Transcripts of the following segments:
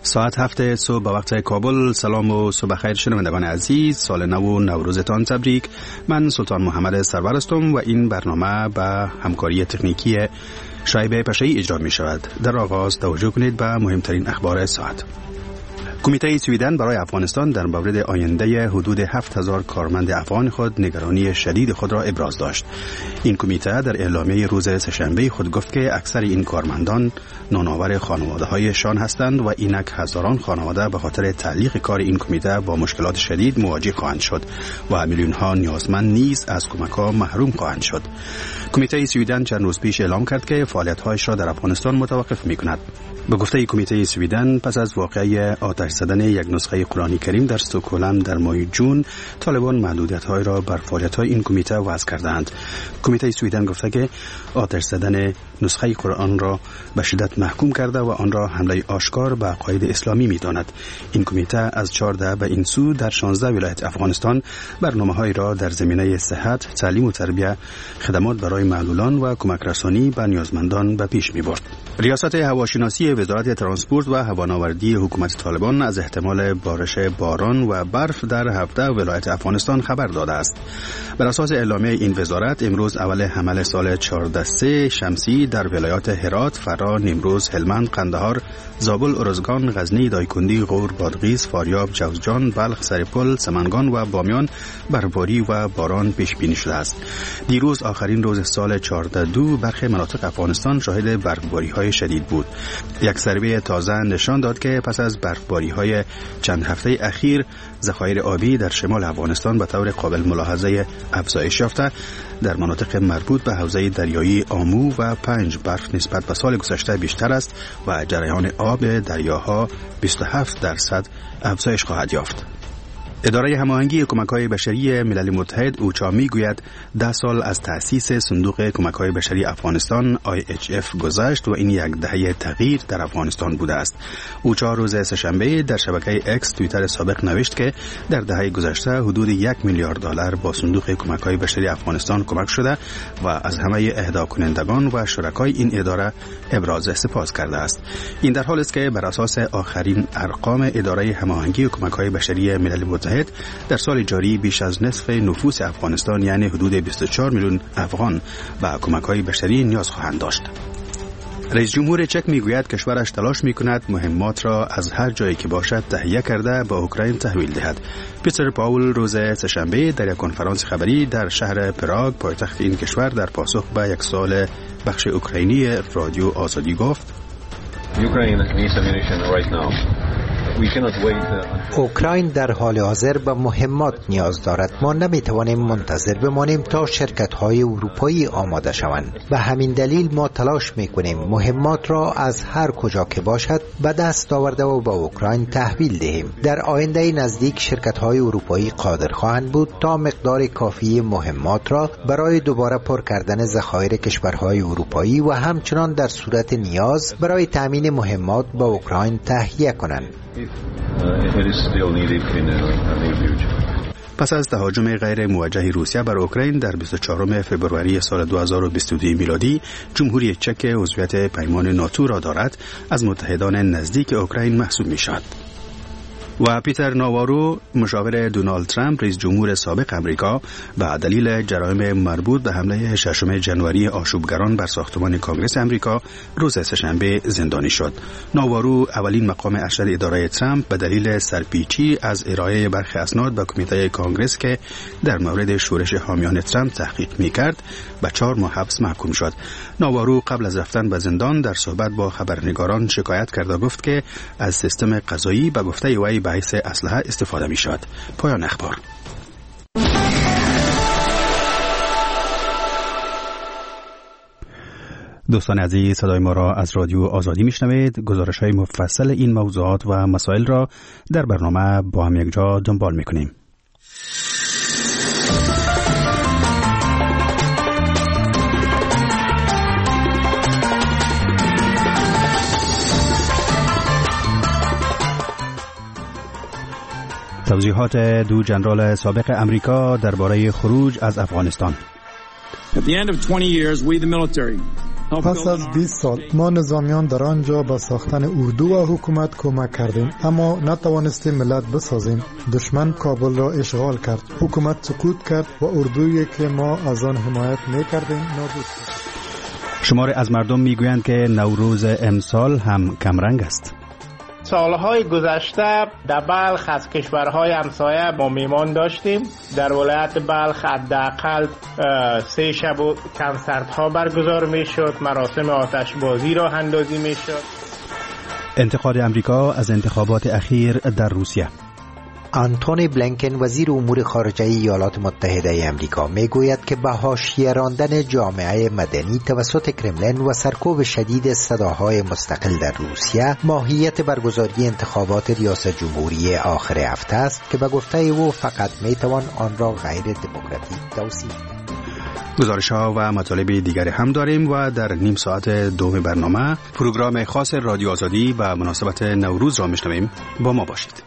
ساعت 7 صبح به وقت کابل. سلام و صبح خیر شنوندگان عزیز، سال نو و نوروزتان تبریک. من سلطان محمد سرور هستم و این برنامه به همکاری تکنیکی شایبه پشایی اجرا می شود. در آغاز توجه کنید به مهمترین اخبار ساعت. کمیته سویدن برای افغانستان در مورد آینده حدود 7000 کارمند افغان خود نگرانی شدید خود را ابراز داشت. این کمیته در اعلامیه روز سه‌شنبه خود گفت که اکثر این کارمندان نانآور خانواده‌هایشان هستند و اینک هزاران خانواده به خاطر تعلیق کار این کمیته با مشکلات شدید مواجه خواهند شد و میلیون‌ها نیازمند نیز از کمک‌ها محروم خواهند شد. کمیته سویدن چند روز پیش اعلام کرد که فعالیت‌هایش را در افغانستان متوقف می‌کند. به گفته کمیته سویدن، پس از واقعه آتش زدن یک نسخه قرآن کریم در استکهلم در ماه جون، طالبان محدودیت‌های را بر فعالیت‌های این کمیته وضع کردند. کمیته سویدن گفته که آتش زدن نسخه قرآن را به شدت محکوم کرده و آن را حمله آشکار به عقاید اسلامی می‌داند. این کمیته از 14 به این سو در 16 ولایت افغانستان برنامه‌های را در زمینه صحت، تعلیم و تربیت، خدمات برای معلولان و کمک رسانی به نیازمندان به پیش می‌برد. ریاست هواشناسی وزارت ترانسپورت و هوانوردی حکومت طالبان از احتمال بارش باران و برف در 17 ولایت افغانستان خبر داده است. بر اساس اعلامیه این وزارت، امروز اول حمل سال 14 شمسی در ولایات هرات، فرا، نیمروز، هلمند، قندهار، زابل، ارزگان، غزنی، دایکنډی، غور، بادغیس، فاریاب، جوزجان، بلخ، سرپل، سمنگان و بامیان برفباری و باران پیش بینی شده است. دیروز آخرین روز سال 14 برخی مناطق افغانستان شاهد برفباری‌های شدید بود. یک سروی تازه نشان داد که پس از برفباری‌های چند هفته اخیر، ذخایر آبی در شمال افغانستان به طور قابل ملاحظه افزایش یافته. در مناطق مربوط به حوزه دریایی آمو و پنج برف نسبت به سال گذشته بیشتر است و جریان آب دریاها 27% افزایش خواهد یافت. اداره هماهنگی کمک‌های بشری ملل متحد اوچا میگوید 10 سال از تأسیس صندوق کمک‌های بشری افغانستان IHF گذشت و این یک دهه تغییر در افغانستان بوده است. اوچا روز سه‌شنبه در شبکه اکس توییتر سابق نوشت که در دهه گذشته حدود 1 میلیارد دلار با صندوق کمک‌های بشری افغانستان کمک شده و از همه اهدا کنندگان و شرکای این اداره ابراز سپاس کرده است. این در حالی است که بر اساس آخرین ارقام اداره هماهنگی کمک‌های بشری ملل متحد در سال جاری بیش از نصف نفوس افغانستان یعنی حدود 24 میلیون افغان به کمک‌های بشری نیاز خواهند داشت. رئیس جمهور چک میگوید کشورش تلاش میکند مهمات را از هر جایی که باشد تهیه کرده به اوکراین تحویل دهد. پیتر پاول روز سه‌شنبه در یک کنفرانس خبری در شهر پراگ پایتخت این کشور در پاسخ به یک سوال بخش اوکراینی رادیو آزادی گفت: اوکراین در حال حاضر به مهمات نیاز دارد. ما نمیتوانیم منتظر بمانیم تا شرکت‌های اروپایی آماده شوند. به همین دلیل ما تلاش میکنیم مهمات را از هر کجا که باشد به دست آورده و به اوکراین تحویل دهیم. در آینده نزدیک شرکت‌های اروپایی قادر خواهند بود تا مقدار کافی مهمات را برای دوباره پر کردن ذخایر کشورهای اروپایی و همچنان در صورت نیاز برای تامین مهمات به اوکراین تهیه کنند. پس از تهاجم غیر موجه روسیه بر اوکراین در 24 فوریه سال 2022 میلادی، جمهوری چک عضویت پیمان ناتو را دارد از متحدان نزدیک اوکراین محسوب می شود. و پیتر ناوارو، مشاور دونالد ترامپ رئیس جمهور سابق امریکا، به دلیل جرایم مربوط به حمله 6 ژانویه آشوبگران بر ساختمان کنگره امریکا روز سه‌شنبه زندانی شد. ناوارو اولین مقام ارشد اداره ترامپ به دلیل سرپیچی از ارائه برخی اسناد به کمیته کنگره که در مورد شورش حامیان ترامپ تحقیق می‌کرد به 4 ماه حبس محکوم شد. ناوارو قبل از رفتن به زندان در صحبت با خبرنگاران شکایت کرد و گفت که از سیستم قضایی به گفته وی به حیث اسلحه استفاده می شود. پایان اخبار. دوستان عزیز، صدای ما را از رادیو آزادی می شنوید. گزارش های مفصل این موضوعات و مسائل را در برنامه با هم یک جا دنبال می کنیم. توضیحات دو ژنرال سابق امریکا درباره خروج از افغانستان. At the end of 20 years, we the military پس از 20 سال ما نظامیان در آنجا به ساختن اردو و حکومت کمک کردیم، اما نتوانستیم ملت بسازیم. دشمن کابل را اشغال کرد، حکومت سقوط کرد و اردویی که ما از آن حمایت می‌کردیم نابود شد. شماری از مردم میگویند که نوروز امسال هم کمرنگ است. سالهای گذشته در بلخ از کشورهای همسایه ما میمان داشتیم. در ولایت بلخ حداقل 3 شب کنسرت‌ها برگزار میشد، مراسم آتشبازی راه اندازی میشد. انتقاد امریکا از انتخابات اخیر در روسیه. آنتونی بلینکن وزیر امور خارجه ایالات متحده آمریکا میگوید که به حاشیه راندن جامعه مدنی توسط کرملین و سرکوب شدید صداهای مستقل در روسیه ماهیت برگزاری انتخابات ریاست جمهوری آخر هفته است که به گفته او فقط میتوان آن را غیر دموکراتیک توصیف کرد. گزارش‌ها و مطالب دیگری هم داریم و در نیم ساعت دوم برنامه پروگرام خاص رادیو آزادی و مناسبت نوروز را میشنویم. با ما باشید.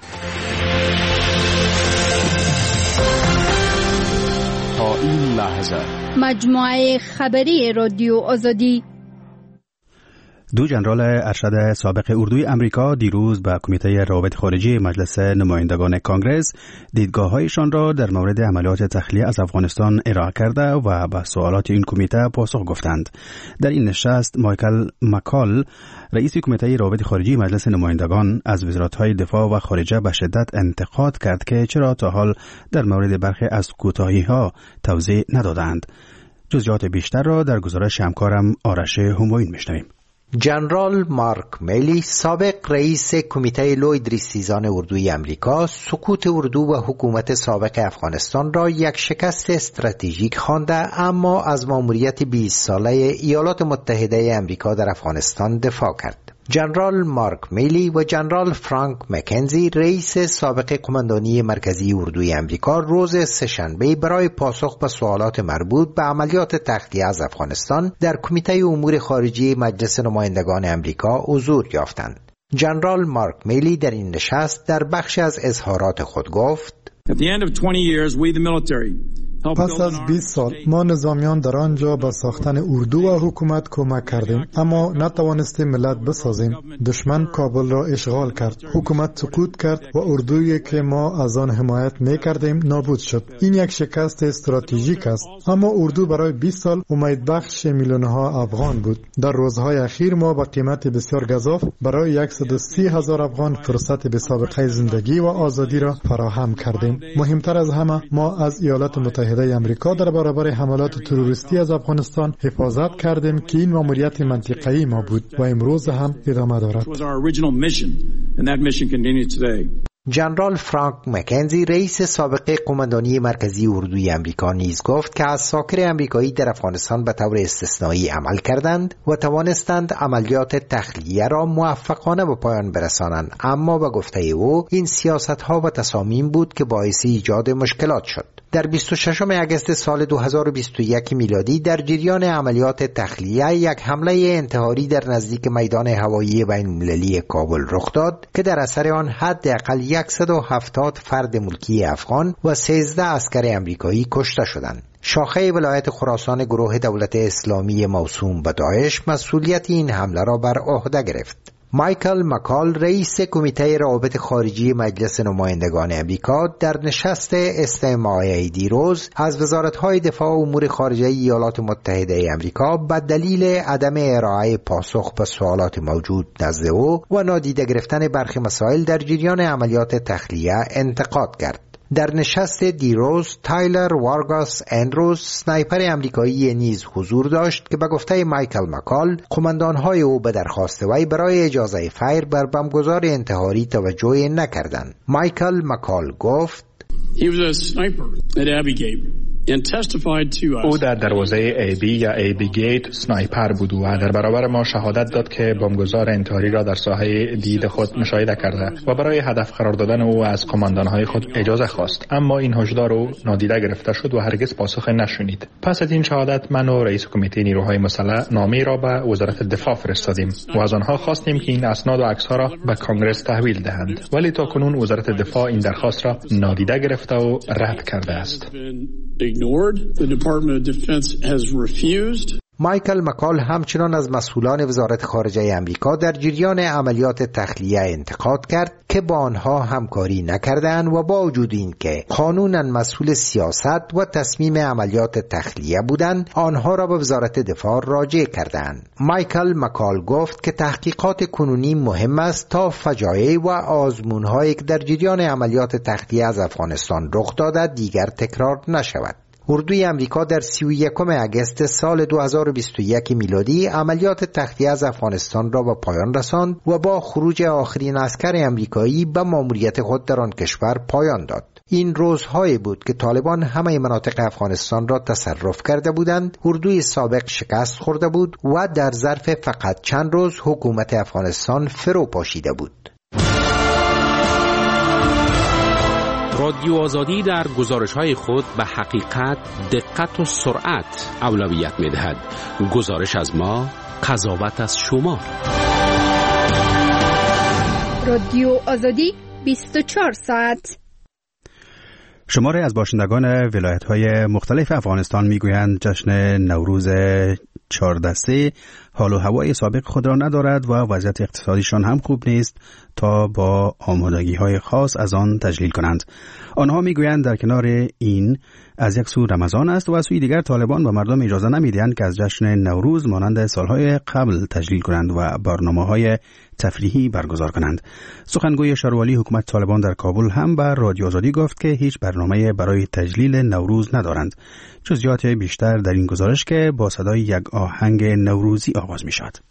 تا این لحظه مجموعه خبری رادیو آزادی. 2 ژنرال ارشد سابق اردوی امریکا دیروز به کمیته روابط خارجی مجلس نمایندگان کانگرس دیدگاه‌هایشان را در مورد عملیات تخلیه از افغانستان ارائه کرده و به سوالات این کمیته پاسخ گفتند. در این نشست مایکل مکال رئیس کمیته روابط خارجی مجلس نمایندگان از وزارت‌های دفاع و خارجه به شدت انتقاد کرد که چرا تا حال در مورد برخی از کوتاهی‌ها توضیح ندادند. جزئیات بیشتر را در گزارش همکارم آرش همایون می‌شنویم. جنرال مارک میلی سابق رئیس کمیته لویدریسیزان اردوی امریکا سقوط اردو و حکومت سابق افغانستان را یک شکست استراتژیک خوانده، اما از مأموریت 20 ساله ایالات متحده امریکا در افغانستان دفاع کرد. جنرال مارک میلی و جنرال فرانک مکنزی رئیس سابق قماندانی مرکزی اردوی امریکا روز سه‌شنبه برای پاسخ به سوالات مربوط به عملیات تخلیه از افغانستان در کمیته امور خارجی مجلس نمایندگان امریکا حضور یافتند. جنرال مارک میلی در این نشست در بخشی از اظهارات خود گفت: پس از 20 سال ما نظامیان در آنجا به ساختن اردو و حکومت کمک کردیم، اما نتوانستیم ملت بسازیم. دشمن کابل را اشغال کرد، حکومت سقوط کرد و اردویی که ما از آن حمایت می‌کردیم نابود شد. این یک شکست استراتژیک است، اما اردو برای 20 سال امیدبخش میلیون‌ها افغان بود. در روزهای اخیر ما با قیمت بسیار گزاف برای 130,000 افغان فرصت به سابقه زندگی و آزادی را فراهم کردیم. مهمتر از همه ما از ایالات متحده امریکا در برابر حملات تروریستی از افغانستان حفاظت کردیم که این مأموریت منطقه‌ای ما بود و امروز هم ادامه دارد. جنرال فرانک مکنزی رئیس سابق قماندانی مرکزی اردوی امریکا نیز گفت که عساکر امریکایی در افغانستان به طور استثنایی عمل کردند و توانستند عملیات تخلیه را موفقانه به پایان برسانند، اما به گفته او این سیاست‌ها و تصامیم بود که باعث ایجاد مشکلات شد. در 26 اگست سال 2021 میلادی در جریان عملیات تخلیه یک حمله انتحاری در نزدیک میدان هوایی بین‌المللی کابل رخ داد که در اثر آن حداقل 170 فرد ملکی افغان و 13 عسکر امریکایی کشته شدند. شاخه ولایت خراسان گروه دولت اسلامی موسوم به داعش مسئولیت این حمله را بر عهده گرفت. مایکل مکال رئیس کمیته روابط خارجی مجلس نمایندگان امریکا در نشست استماعی دیروز از وزارت‌های دفاع و امور خارجه ایالات متحده امریکا به دلیل عدم ارائه پاسخ به سوالات موجود نزد او و نادیده گرفتن برخی مسائل در جریان عملیات تخلیه انتقاد کرد. در نشست دیروز تایلر وارگاس اندروز سنایپر امریکایی نیز حضور داشت که به گفته مایکل مکال قماندان‌های او به درخواست وی برای اجازه فیر بر بمبگذار انتحاری توجه نکردند. مایکل مکال گفت: او در دروازه ای بی یا ای بی گیت سنایپر بود و در برابر ما شهادت داد که بمبگذار انتحاری را در ساحه دید خود مشاهده کرده و برای هدف قرار دادن او از کماندانهای خود اجازه خواست، اما این هشدار او نادیده گرفته شد و هرگز پاسخ نشنید. پس از این شهادت من و رئیس کمیته نیروهای مسلح نامه‌ای را به وزارت دفاع فرستادیم و از آنها خواستیم که این اسناد و عکس‌ها را به کانگرس تحویل دهند، ولی تاکنون وزارت دفاع این درخواست را نادیده گرفته و رد کرده است. مایکل مکال همچنان از مسئولان وزارت خارجه امریکا در جریان عملیات تخلیه انتقاد کرد که با آنها همکاری نکردند و با وجود اینکه قانونا مسئول سیاست و تصمیم عملیات تخلیه بودند، آنها را به وزارت دفاع راجع کردند. مایکل مکال گفت که تحقیقات کنونی مهم است تا فجایع و آزمون‌هایی که در جریان عملیات تخلیه از افغانستان رخ داده دیگر تکرار نشود. اردوی امریکا در 31 اگست سال 2021 میلادی عملیات تخلیه از افغانستان را به پایان رساند و با خروج آخرین عسکر امریکایی به مأموریت خود در آن کشور پایان داد. این روزهایی بود که طالبان همه مناطق افغانستان را تصرف کرده بودند، اردوی سابق شکست خورده بود و در ظرف فقط چند روز حکومت افغانستان فرو پاشیده بود. رادیو آزادی در گزارش‌های خود به حقیقت، دقت و سرعت اولویت می‌دهد. گزارش از ما، قضاوت از شما. رادیو آزادی 24 ساعت. شماری از باشندگان ولایت‌های مختلف افغانستان می‌گویند جشن نوروز 14 حال و هوای سابق خود را ندارد و وضعیت اقتصادیشان هم خوب نیست تا با آمادگی‌های خاص از آن تجلیل کنند. آنها می‌گویند در کنار این از یک سو رمضان است و از سوی دیگر طالبان به مردم اجازه نمی‌دهند که از جشن نوروز مانند سالهای قبل تجلیل کنند و برنامه‌های تفریحی برگزار کنند. سخنگوی شاروالی حکومت طالبان در کابل هم به رادیو آزادی گفت که هیچ برنامه برای تجلیل نوروز ندارند. جزئیات بیشتر در این گزارش که با صدای یک آهنگ نوروزی آغاز می شود.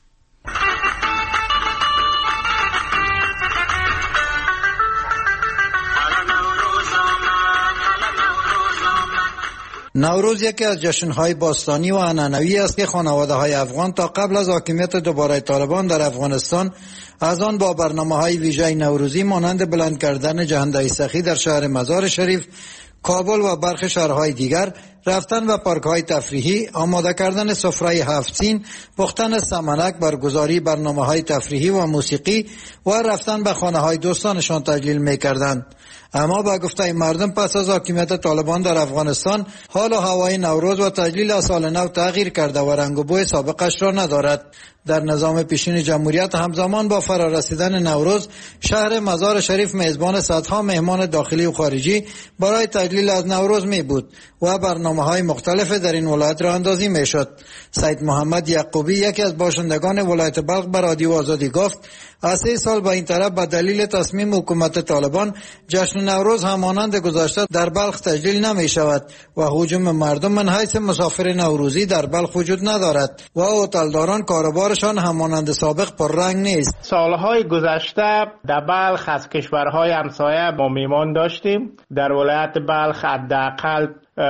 نوروز یکی از جشن‌های باستانی و عنعنوی است که خانواده‌های افغان تا قبل از حاکمیت دوباره طالبان در افغانستان از آن با برنامه‌های ویژه نوروزی مانند بلند کردن جهنده سخی در شهر مزار شریف، کابل و برخی شهرهای دیگر، رفتن به پارک‌های تفریحی، آماده کردن سفره 7 سین، پختن سمنک، برگزاری برنامه‌های تفریحی و موسیقی و رفتن به خانه‌های دوستانشان تجلیل می‌کردند. اما با گفته مردم پس از حاکمیت طالبان در افغانستان حال و هوای نوروز و تجلیل سال نو تغییر کرده و رنگ و بوی سابقش را ندارد. در نظام پیشین جمهوریت همزمان با فرارسیدن نوروز شهر مزار شریف میزبان صدها مهمان داخلی و خارجی برای تجلیل از نوروز می بود و برنامه‌های مختلف در این ولایت راه اندازی میشد. سید محمد یعقوبی یکی از باشندگان ولایت بلخ به رادیو آزادی گفت از 3 سال به این طرف به دلیل تصمیم حکومت طالبان جشن نوروز همانند گذشته در بلخ تجلیل نمی شود و هجوم مردم من حیث مسافر نوروزی در بلخ وجود ندارد و هتلداران کاروبارشان همانند سابق پررنگ نیست. سالهای گذشته در بلخ از کشورهای همسایه ما میمان داشتیم. در ولایت بلخ حداقل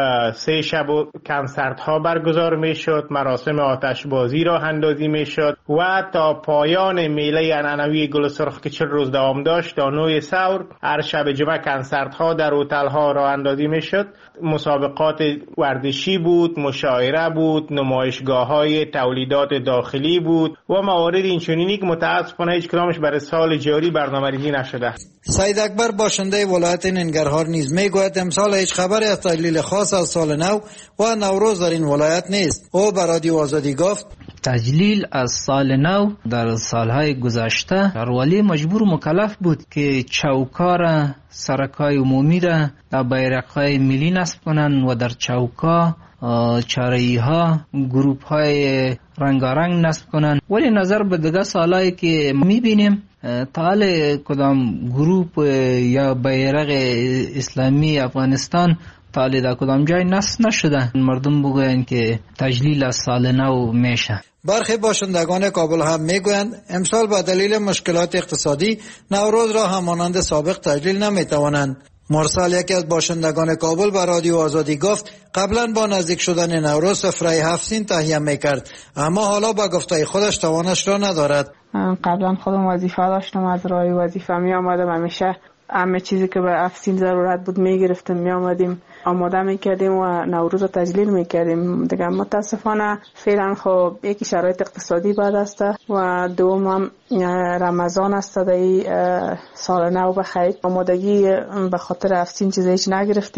3 شب و کنسرت‌ها برگزار می‌شد، مراسم آتشبازی راه اندازی می‌شد و تا پایان میله عنعنوی گل سرخ که 40 روز دوام داشت تا 9 سحر هر شب جمعه کنسرت‌ها در هتل‌ها راه اندازی می‌شد. مسابقات ورزشی بود، مشاعره بود، نمایشگاه‌های تولیدات داخلی بود و موارد اینچنینی که متأسفانه هیچ کدامش برای سال جاری برنامه‌ریزی نشده. سید اکبر باشنده ولایت ننگرهار نیز میگوید امسال هیچ خبری از تجلیل خاص از سال نو و نوروز در این ولایت نیست. او به رادیو آزادی گفت تجلیل از سال نو در سالهای گذشته شاروالی مجبور و مکلف بود که چوکا سرکای عمومی را در بیرق‌های ملی نصب کنند و در چوکا چاره‌ای ها گروپ های رنگارنگ نصب کنند. ولی نظر به دیگه سالهایی که میبینیم حال کدام گروپ یا بیرق اسلامی افغانستان حال در کدام جای نصب نشده. مردم بگویند که تجلیل از سال نو میشه. برخی باشندگان کابل هم میگویند امسال به دلیل مشکلات اقتصادی نوروز را همانند سابق تجلیل نمیتوانند. مرسل یکی از باشندگان کابل به رادیو آزادی گفت قبلا با نزدیک شدن نوروز سفره 7 سین تهیه میکرد، اما حالا با گفته خودش توانش را ندارد. قبلا خودم وظیفه داشتم، از راه وظیفه می آمدم، همیشه همه چیزی که به 7 سین ضرورت بود میگرفتیم، می آمدیم آماده میکردیم و نوروز رو تجلیل میکردیم دیگه. متاسفانه فعلا خب یکی شرایط اقتصادی بد است و دوم هم رمضان است. در سال نو بخیر آمادگی به خاطر 7 سین چیزی هیچ نگرفتیم.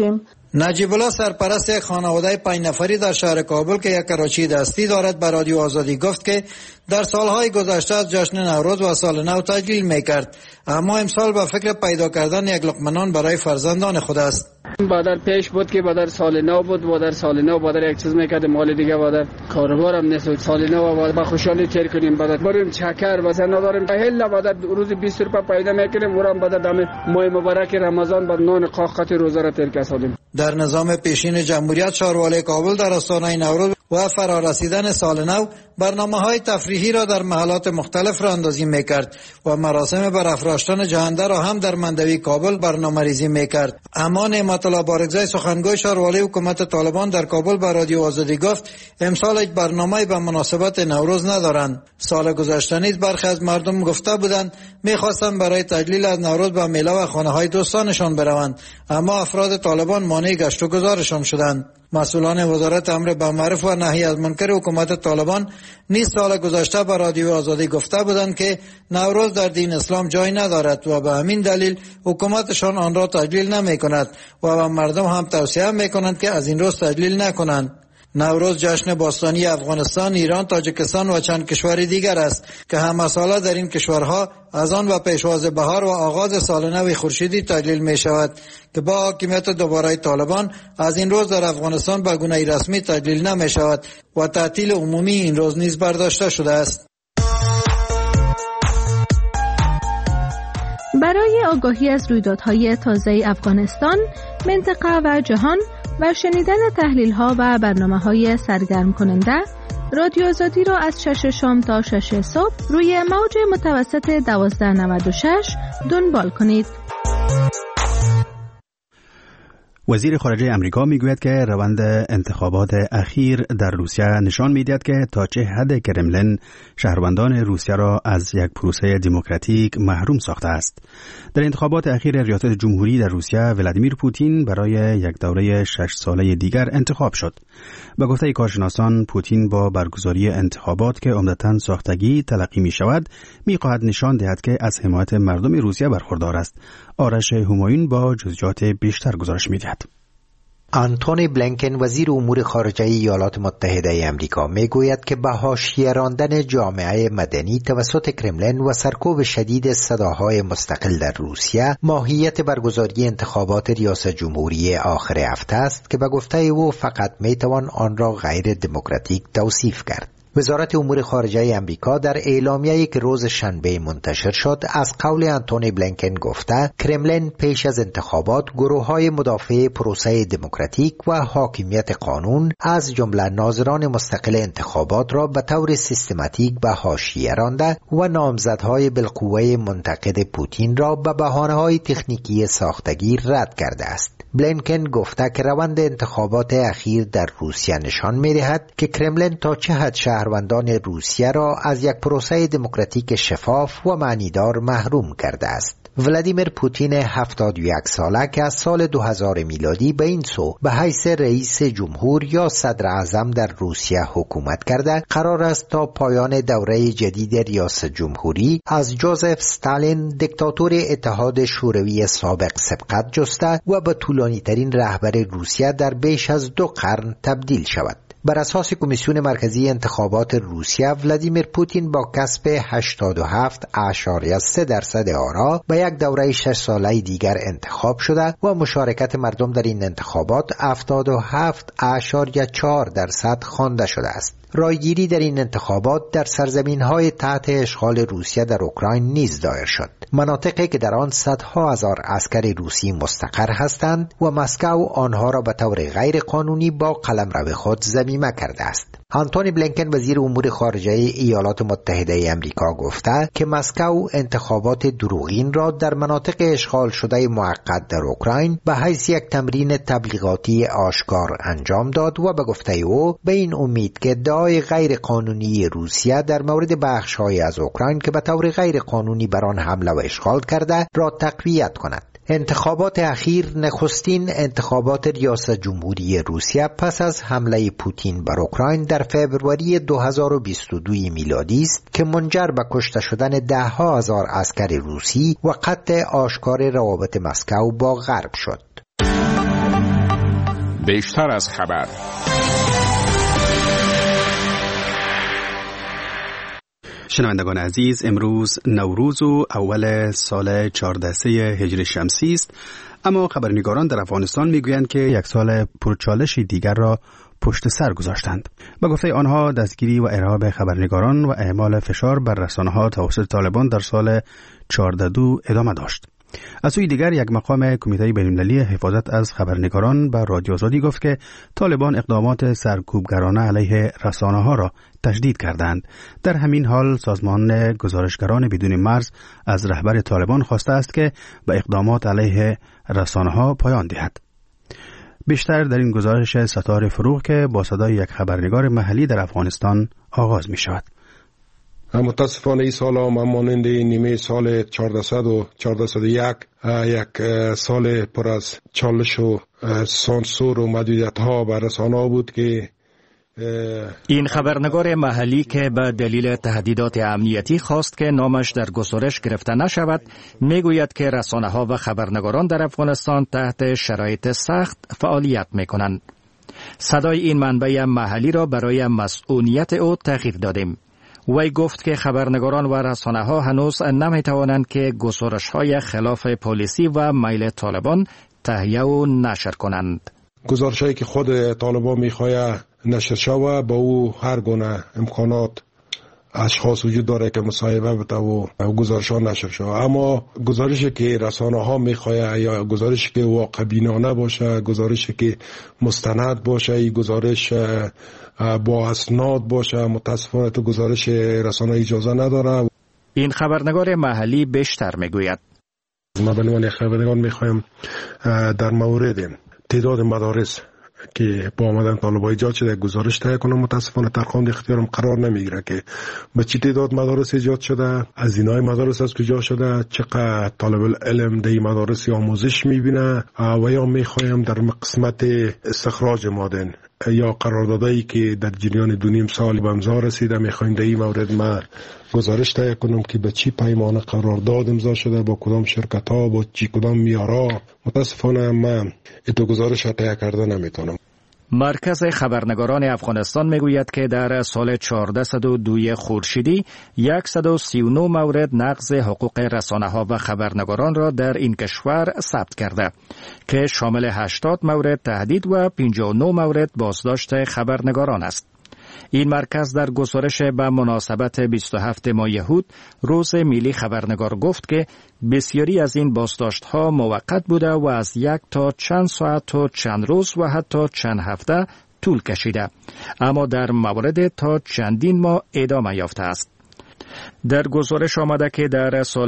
نجیب الله سرپرست یک خانواده 5 نفری در شهر کابل که یک کراچی دستی دارد به رادیو آزادی گفت که در سالهای گذشته از جشن نوروز و سال نو تجلیل میکرد، اما امسال به فکر پیدا کردن یک لقمه نان برای فرزندان خود است. بادر پیش بود که بادر سال نو بود، بادر سال نو بادر یک چیز میکرد، مال دیگه بادر کاروبار هم نیست. سال نو بادر با خوشحالی تیر کنیم، بادر بریم چکر مثلا نداریم هلا بادر روز 20 روپیه پیدا میکنیم، ورام بادر دم ماه مبارک رمضان بر نان قاقت روزه را تیر کسادیم. در نظام پیشین جمهوریت شهروالی کابل در آستانه نوروز و فرارسیدن سال نو برنامه‌های تفریحی را در محلات مختلف راهاندازی میکرد و مراسم برافراشتن جهنده را هم در مندوی کابل برنامه‌ریزی میکرد. اما نعمت الله بارگزای سخنگوی شهروالی حکومت طالبان در کابل به رادیو آزادی گفت امسال هیچ برنامه‌ای به مناسبت نوروز ندارند. سال گذشته نیز برخی از مردم گفته بودند می‌خواستند برای تجلیل از نوروز به میله و خانه‌های دوستانشان بروند، اما افراد طالبان مانع گشت و گذارشان شدند. مسئولان وزارت امر بالمعروف و نهی از منکر حکومت طالبان نیز سال گذشته به رادیو آزادی گفته بودند که نوروز در دین اسلام جای ندارد و به همین دلیل حکومتشان آن را تجلیل نمی کند و به مردم هم توصیه می کنند که از این روز تجلیل نکنند. نوروز جشن باستانی افغانستان، ایران، تاجیکستان و چند کشور دیگر است که همه ساله در این کشورها از آن و پیشواز بهار و آغاز سال نو خورشیدی تجلیل می شود که با حاکمیت دوباره طالبان از این روز در افغانستان به گونه رسمی تجلیل نمی شود و تعطیل عمومی این روز نیز برداشته شده است. برای آگاهی از رویدادهای تازه افغانستان، منطقه و جهان و شنیدن تحلیل‌ها و برنامه‌های سرگرم کننده، رادیو آزادی را از 6 شام تا 6 صبح روی موج متوسط 1296 دنبال کنید. وزیر خارجه امریکا میگوید که روند انتخابات اخیر در روسیه نشان میدهد که تا چه حد کرملن شهروندان روسیه را از یک پروسه دموکراتیک محروم ساخته است. در انتخابات اخیر ریاست جمهوری در روسیه ولادیمیر پوتین برای یک دوره 6 ساله دیگر انتخاب شد. به گفته کارشناسان، پوتین با برگزاری انتخابات که عمدتاً ساختگی تلقی می شود می‌خواهد نشان دهد که از حمایت مردم روسیه برخوردار است. آرش همایون با جزئیات بیشتر گزارش می‌دهد. آنتونی بلینکن وزیر امور خارجه ایالات متحده آمریکا میگوید که به حاشیه راندن جامعه مدنی توسط کرملن و سرکوب شدید صداهای مستقل در روسیه ماهیت برگزاری انتخابات ریاست جمهوری آخر هفته است که به گفته او فقط میتوان آن را غیر دموکراتیک توصیف کرد. وزارت امور خارجه امریکا در اعلامیه‌ای که روز شنبه منتشر شد از قول آنتونی بلینکن گفته کرملن پیش از انتخابات گروه‌های مدافع پروسه دموکراتیک و حاکمیت قانون از جمله ناظران مستقل انتخابات را به طور سیستماتیک به حاشیه رانده و نامزدهای بالقوه منتقد پوتین را به بهانه‌های تکنیکی ساختگی رد کرده است. بلینکن گفته که روند انتخابات اخیر در روسیه نشان می‌دهد که کرملن تا چه حد شهروندان روسیه را از یک پروسه دموکراتیک شفاف و معنیدار محروم کرده است. ولادیمیر پوتین 71 ساله که از سال 2000 میلادی به این سو به حیث رئیس جمهور یا صدر اعظم در روسیه حکومت کرده، قرار است تا پایان دوره جدید ریاست جمهوری از جوزف استالین دیکتاتور اتحاد شوروی سابق سبقت جسته و به طولانی ترین رهبر روسیه در بیش از 2 قرن تبدیل شود. بر اساس کمیسیون مرکزی انتخابات روسیه، ولادیمیر پوتین با کسب 87.3% آرا به یک دوره 6 ساله دیگر انتخاب شده و مشارکت مردم در این انتخابات 77.4% خوانده شده است. رایگیری در این انتخابات در سرزمین‌های تحت اشغال روسیه در اوکراین نیز دایر شد، مناطقی که در آن صدها هزار عسکر روسی مستقر هستند و مسکو آنها را به طور غیر قانونی با قلمرو خود ضمیمه کرده است. آنتونی بلینکن وزیر امور خارجه ایالات متحده آمریکا گفته که مسکو انتخابات دروغین را در مناطق اشغال شده موقت در اوکراین به حیث یک تمرین تبلیغاتی آشکار انجام داد و به گفته او به این امید که ادعای غیر قانونی روسیه در مورد بخش‌های از اوکراین که به طور غیر قانونی بر آن حمله و اشغال کرده را تقویت کند. انتخابات اخیر نخستین انتخابات ریاست جمهوری روسیه پس از حمله پوتین بر اوکراین در فوریه 2022 میلادی است که منجر به کشته شدن 10,000 عسکر روسی و قطع آشکار روابط مسکو با غرب شد. بیشتر از خبر. شنوندگان عزیز، امروز نوروز و اول سال 14 هجری شمسی است، اما خبرنگاران در افغانستان میگویند که یک سال پرچالش دیگر را پشت سر گذاشتند. به گفته آنها دستگیری و ارهاب خبرنگاران و اعمال فشار بر رسانه‌ها توسط طالبان در سال 14 ادامه داشت. از سوی دیگر یک مقام کمیته بین‌المللی حفاظت از خبرنگاران به رادیو آزادی گفت که طالبان اقدامات سرکوبگرانه علیه رسانه‌ها را تشدید کردند. در همین حال سازمان گزارشگران بدون مرز از رهبر طالبان خواسته است که به اقدامات علیه رسانه‌ها پایان دهد. بیشتر در این گزارش ستار فروغ که با صدای یک خبرنگار محلی در افغانستان آغاز می شود. متاسفانه این سال هم مانند نیمه سال 1400 و 1401 یک سال پر از چالش و سانسور و محدودیت ها بر رسانه ها بود که این خبرنگار محلی که به دلیل تهدیدات امنیتی خواست که نامش در گزارش گرفته نشود، میگوید که رسانه ها و خبرنگاران در افغانستان تحت شرایط سخت فعالیت میکنند. صدای این منبع محلی را برای مسئولیت او تغییر دادیم. وی گفت که خبرنگاران و رسانه ها هنوز نمی توانند که گزارش های خلاف پلیسی و میل طالبان تهیه و نشر کنند. گزارش هایی که خود طالبان میخواه نشر شود با او هر گونه امکانات اشخاص وجود داره که مصاحبه بده و گزارش ها نشر شود، اما گزارشی که رسانه ها میخواه یا گزارشی که واقع بینانه باشه، گزارشی که مستند باشه، این گزارش با اسناد باشه، متاسفانه تو گزارش رسانه اجازه نداره. این خبرنگار محلی بیشتر میگوید ما به عنوان خبرنگار میخوایم در مورد تعداد مدارس که با آمدن طالبان ایجاد شده گزارش تهیه کنم. متاسفانه در خواند اختیارم قرار نمیگیره که به چه تعداد مدارس ایجاد شده، از اینای مدارس از کجا شده، چقدر طالب العلم در این مدارس آموزش میبینه و یا میخوایم در قسمت استخراج مادن یا قراردادایی که در جریان 2.5 سال به امضا رسیده، میخوایم در این مورد ما گزارش تهیه کنم که به چی پیمانه قرارداد امضا شده، با کدام شرکت ها، با چی کدام معیارها. متاسفانه من این گزارش تهیه کرده نمیتونم. مرکز خبرنگاران افغانستان میگوید که در سال 1402 خورشیدی 139 مورد نقض حقوق رسانه ها و خبرنگاران را در این کشور ثبت کرده که شامل 80 مورد تهدید و 59 مورد بازداشت خبرنگاران است. این مرکز در گزارش به مناسبت 27 ماه یهود روز ملی خبرنگار گفت که بسیاری از این بازداشت‌ها موقت بوده و از 1 تا چند ساعت و چند روز و حتی چند هفته طول کشیده، اما در موارد تا چندین ماه ادامه یافته است. در گزارش آمده که در سال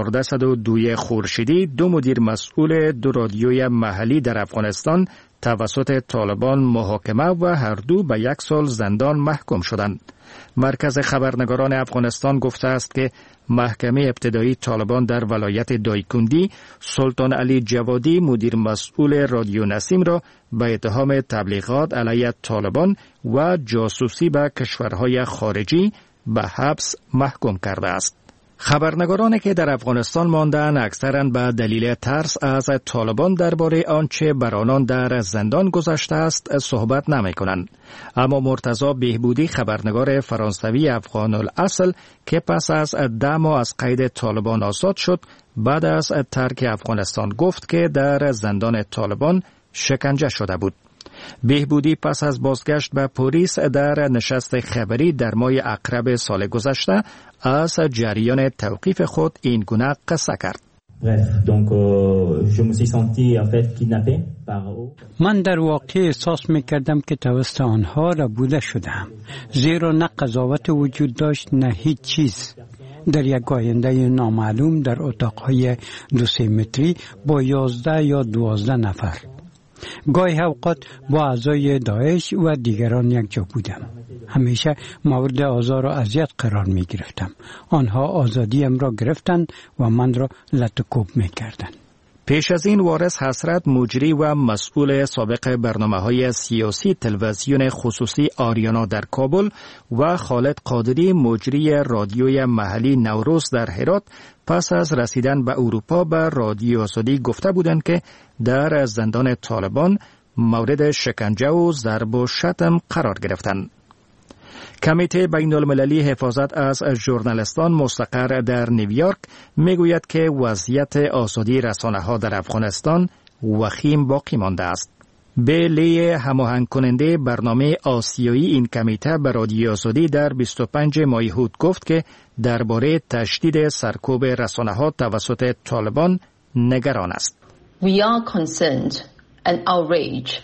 1402 خورشیدی 2 مدیر مسئول 2 رادیوی محلی در افغانستان توسط طالبان محاکمه و هر دو به 1 سال زندان محکوم شدند. مرکز خبرنگاران افغانستان گفته است که محکمه ابتدایی طالبان در ولایت دایکندی سلطان علی جوادی مدیر مسئول رادیو نسیم را به اتهام تبلیغات علیه طالبان و جاسوسی به کشورهای خارجی به حبس محکوم کرده است. خبرنگارانی که در افغانستان ماندند اکثرا به دلیل ترس از طالبان درباره آنچه بر آنان در زندان گذشته است صحبت نمی‌کنند. اما مرتضی بهبودی خبرنگار فرانسوی افغان الاصل که پس از 10 ماه از قید طالبان آزاد شد، بعد از ترک افغانستان گفت که در زندان طالبان شکنجه شده بود. بهبودی پس از بازگشت به پاریس در نشست خبری در ماه اکتبر سال گذشته از جریان توقیف خود این گونه قصه کرد. من در واقع احساس می‌کردم که توسط آنها ربوده شدم، زیرا نه قضاوت وجود داشت نه هیچ چیز. در یک آینده نامعلوم در اتاق‌های 2-3 متری با 11 یا 12 نفر. گاهی اوقات با اعضای داعش و دیگران یک جا بودم. همیشه مورد آزار و اذیت قرار می گرفتم. آنها آزادیم را گرفتند و من را لطکوب می کردند. پیش از این وارث حسرت مجری و مسئول سابق برنامه‌های سیاسی تلویزیون خصوصی آریانا در کابل و خالد قادری مجری رادیوی محلی نوروز در هرات پس از رسیدن به اروپا به رادیو آزادی گفته بودند که در زندان طالبان مورد شکنجه و ضرب و شتم قرار گرفتند. کمیته بین المللی حفاظت از ژورنالیستان مستقر در نیویورک میگوید که وضعیت آزادی رسانه‌ها در افغانستان وخیم باقی مانده است. لی هماهنگ کننده برنامه آسیایی این کمیته به رادیو آزادی در 25 ماه هود گفت که درباره تشدید سرکوب رسانه‌ها توسط طالبان نگران است. We are concerned and outraged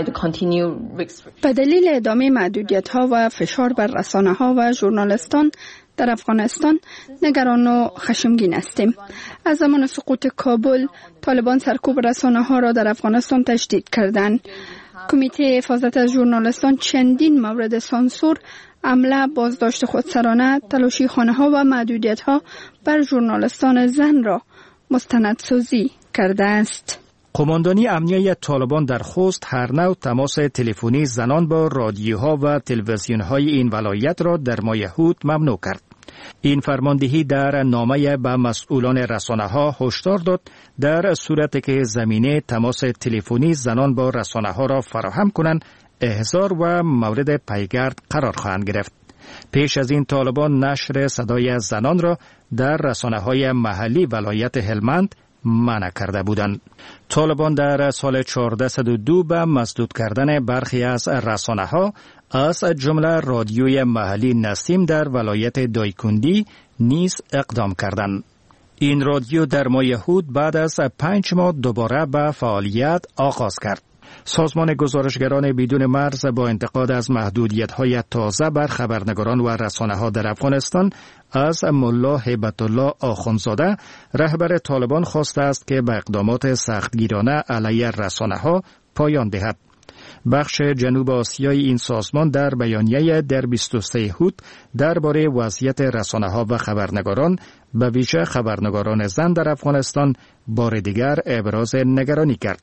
به دلیل ادامه محدودیت‌ها و فشار بر رسانه‌ها و ژورنالیستان در افغانستان نگران و خشمگین هستیم. از زمان سقوط کابل، طالبان سرکوب رسانه‌ها را در افغانستان تشدید کردند. کمیته حفاظت از ژورنالیستان چندین مورد سانسور، حمله، بازداشت خودسرانه، تلاشی خانه‌ها و محدودیت‌ها بر ژورنالیستان زن را مستندسازی کرده است. قماندانی امنیه طالبان در خوست هر نوع تماس تلفنی زنان با رادیوها و تلویزیون‌های این ولایت را در ماه هود ممنوع کرد. این فرماندهی در نامه به مسئولان رسانه‌ها هشدار داد در صورتی که زمینه تماس تلفنی زنان با رسانه‌ها را فراهم کنند، احضار و مورد پیگرد قرار خواهند گرفت. پیش از این طالبان نشر صدای زنان را در رسانه‌های محلی ولایت هلمند منع کرده بودند. طالبان در سال 1402 به مسدود کردن برخی از رسانه‌ها از جمله رادیوی محلی نسیم در ولایت دایکندی نیز اقدام کردند. این رادیو در ماه هود بعد از 5 ماه دوباره به فعالیت آغاز کرد. سازمان گزارشگران بدون مرز با انتقاد از محدودیت‌های تازه بر خبرنگاران و رسانه‌ها در افغانستان از ملا هیبت الله آخوندزاده رهبر طالبان خواسته است که به اقدامات سختگیرانه علیه رسانه‌ها پایان دهد. بخش جنوب آسیای این سازمان در بیانیه در 23 هود درباره وضعیت رسانه‌ها و خبرنگاران به ویژه خبرنگاران زن در افغانستان بار دیگر ابراز نگرانی کرد.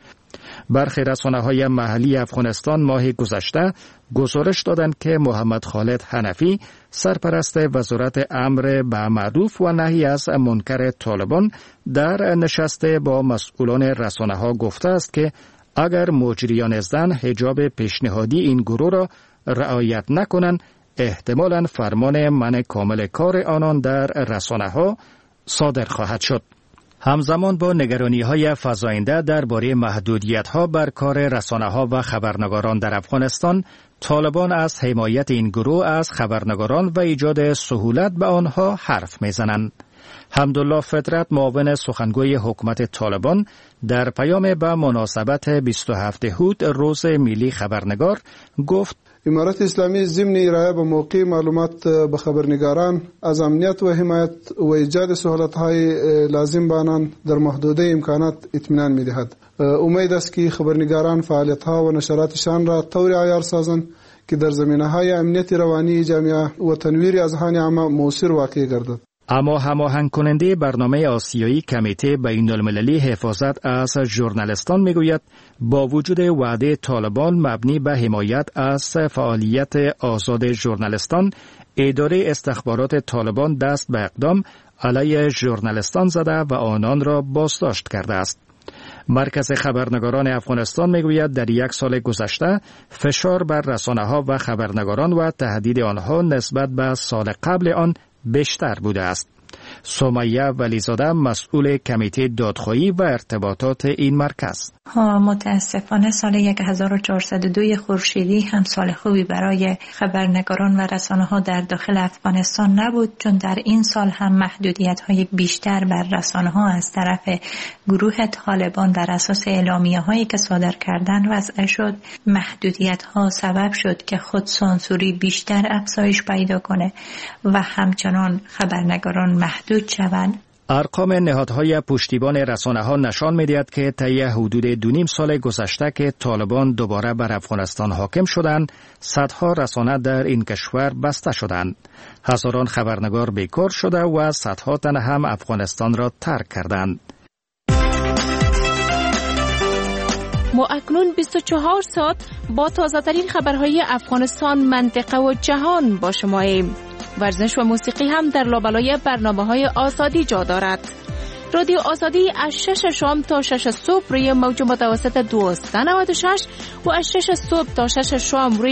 برخی رسانه‌های محلی افغانستان ماه گذشته گزارش دادند که محمد خالد حنفی سرپرست وزارت امر به معروف و نهی از منکر طالبان در نشست با مسئولان رسانه‌ها گفته است که اگر مجریان زن حجاب پیشنهادی این گروه را رعایت نکنند، احتمالاً فرمان منع کامل کار آنان در رسانه‌ها صادر خواهد شد. همزمان با نگرانی‌های فزاینده درباره محدودیت‌ها بر کار رسانه‌ها و خبرنگاران در افغانستان، طالبان از حمایت این گروه از خبرنگاران و ایجاد سهولت به آنها حرف می‌زنند. حمدالله فطرت معاون سخنگوی حکومت طالبان در پیام به مناسبت 27 هود روز ملی خبرنگار گفت: امارت اسلامی ضمن ارائه به موقع معلومات به خبرنگاران از امنیت و حمایت و ایجاد سهولت‌های لازم به آنان در محدوده امکانات اطمینان می‌دهد. امید است که خبرنگاران فعالیت‌ها و نشراتشان را طور عیار سازند که در زمینه‌های امنیت روانی جامعه و تنویر اذهان عامه مؤثر واقع گردد. اما هماهنگ کننده برنامه آسیایی کمیته بین المللی حفاظت از ژورنالیستان میگوید با وجود وعده طالبان مبنی به حمایت از فعالیت آزاد ژورنالیستان، اداره استخبارات طالبان دست به اقدام علیه ژورنالیستان زده و آنان را بازداشت کرده است. مرکز خبرنگاران افغانستان میگوید در 1 سال گذشته فشار بر رسانه‌ها و خبرنگاران و تهدید آنها نسبت به سال قبل آن بیشتر بوده است. سمیه ولیزاده مسئول کمیته دادخواهی و ارتباطات این مرکز: متاسفانه سال 1402 خورشیدی هم سال خوبی برای خبرنگاران و رسانه‌ها در داخل افغانستان نبود، چون در این سال هم محدودیت‌های بیشتر بر رسانه‌ها از طرف گروه طالبان بر اساس اعلامیه‌هایی که صادر کردند وضع شد. محدودیت‌ها سبب شد که خودسانسوری بیشتر افزایش پیدا کنه و همچنان خبرنگاران محدود شوند. ارقام نهادهای پشتیبان رسانه‌ها نشان می‌دهد که طی حدود 2.5 سال گذشته که طالبان دوباره بر افغانستان حاکم شدند، صدها رسانه در این کشور بسته شدند. هزاران خبرنگار بیکار شده و صدها تن هم افغانستان را ترک کردند. ما اکنون 24 ساعت با تازه‌ترین خبرهای افغانستان، منطقه و جهان با شماییم. ورزش و موسیقی هم در لابلای برنامه‌های آزادی جا دارد. رادیو آزادی از 6 شام تا 6 صبح روی موج متوسط 1296 و از 6 صبح تا 6 شام روی